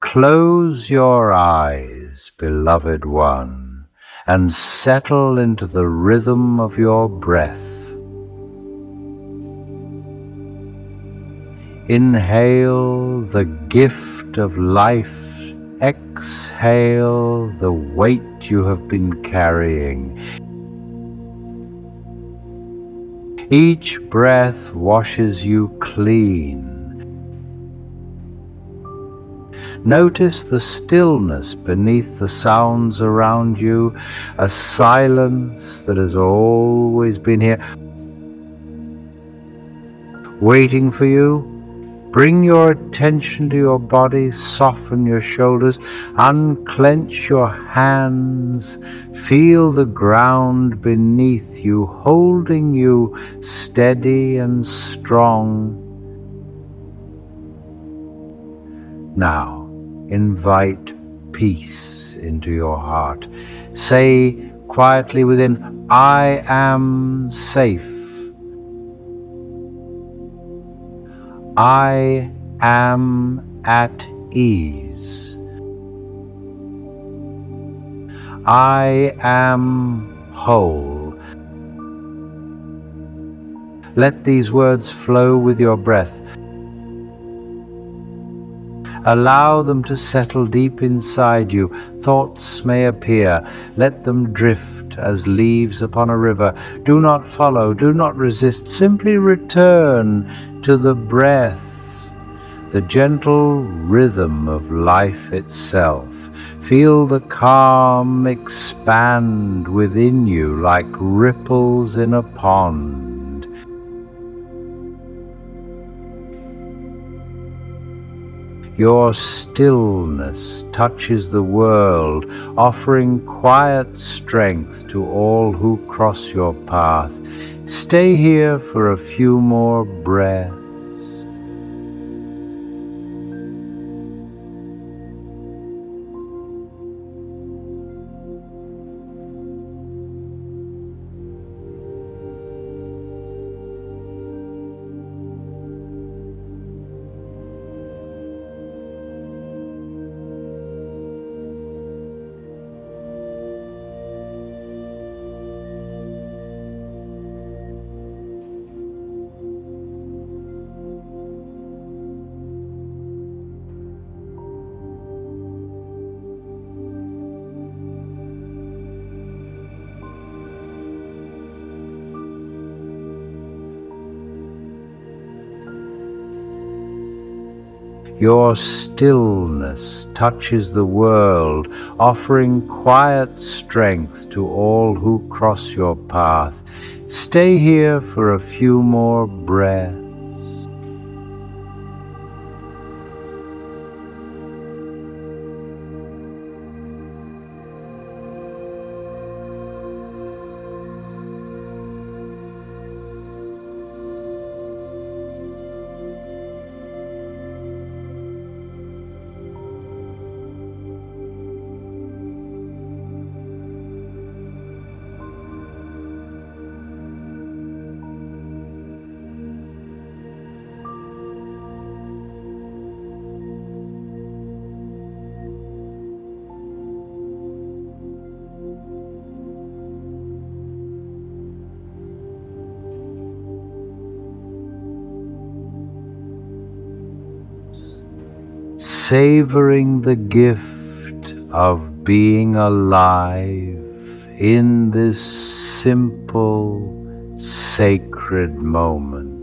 Close your eyes, beloved one, and settle into the rhythm of your breath. Inhale the gift of life. Exhale the weight you have been carrying. Each breath washes you clean. Notice the stillness beneath the sounds around you, a silence that has always been here, waiting for you. Bring your attention to your body, soften your shoulders, unclench your hands, feel the ground beneath you, holding you steady and strong. Now, invite peace into your heart. Say quietly within, I am safe. I am at ease. I am whole. Let these words flow with your breath. Allow them to settle deep inside you. Thoughts may appear. Let them drift as leaves upon a river. Do not follow, do not resist. Simply return to the breath, the gentle rhythm of life itself. Feel the calm expand within you like ripples in a pond. Your stillness touches the world, offering quiet strength to all who cross your path. Stay here for a few more breaths. Your stillness touches the world, offering quiet strength to all who cross your path. Stay here for a few more breaths. Savoring the gift of being alive in this simple, sacred moment.